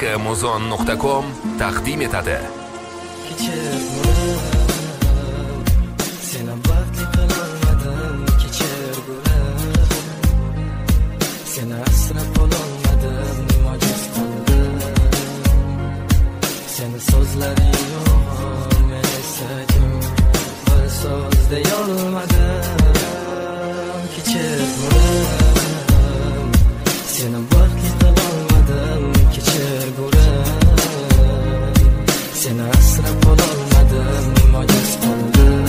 kmuzon.com taqdim etadi. Seni baxtli qilolmadim, kechir gulim. Seni asrab ololmadim, mojiz qildim. Seni so'zlaring yo'q, men esa jim bir so'z deyolmadim. Kechir gulim. Seni baxtli qilolmadim, kechir gulim. Seni asrab ololmadim, mojiz qildim.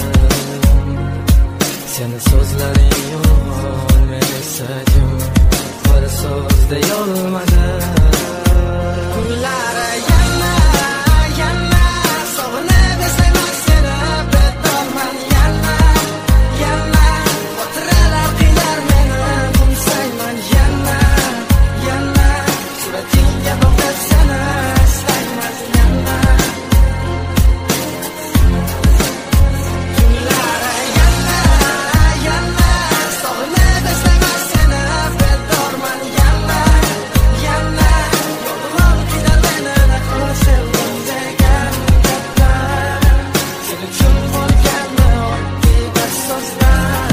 Seni so'zlaring yo'q, men esa jim bir so'z deyolmadim. Kunlari yana sog'inib eslayman seni, bedorman yana xotiralar qiynar meni, qo'msayman yana suratingga boqib seni eslayman yana. Kunlari yana sog'inib eslayman seni, bedorman yana yolg'on qiynar meni, naql sevdim degan gaplar sen uchun bo'lganmi oddiy bir so'zlar.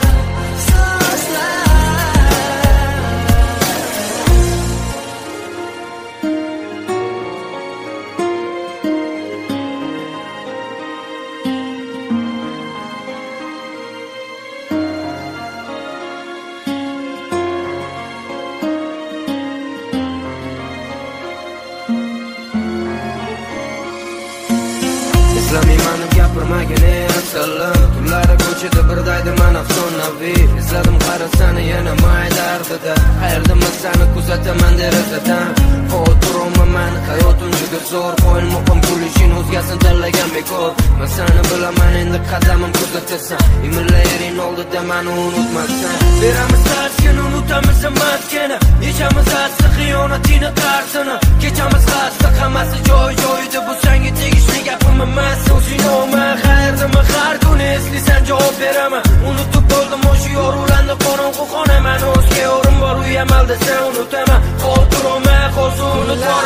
Eslamayman gapirmagin afsallam, tunlari ko'chada birdaydiman afsonaviy. Esladim qarasani yana mayda ardida, qayerdaman seni kuzataman derazadan. Xotiromman hayotim juda zo'r, qo'yin muqim kulishing o'zgasini tanlagan bekor. Men seni bilaman endi qadamim kuzatasan, imillayring oldida meni unutmasan. Beramiz qarsini unutamiz matkani, yechamiz asli xiyonatingni qarsini. Kechamiz xasta hammasi joy-joyida, bu senga tegishli gapim emas. O'zing olman qayerdami har kuni eslaysan javob beraman. Unutib bo'ldim o'sha yorug'larni qorong'u xonaman. O'zga yorim bor uyam alda sen unutaman. Xotiromman hozir unutma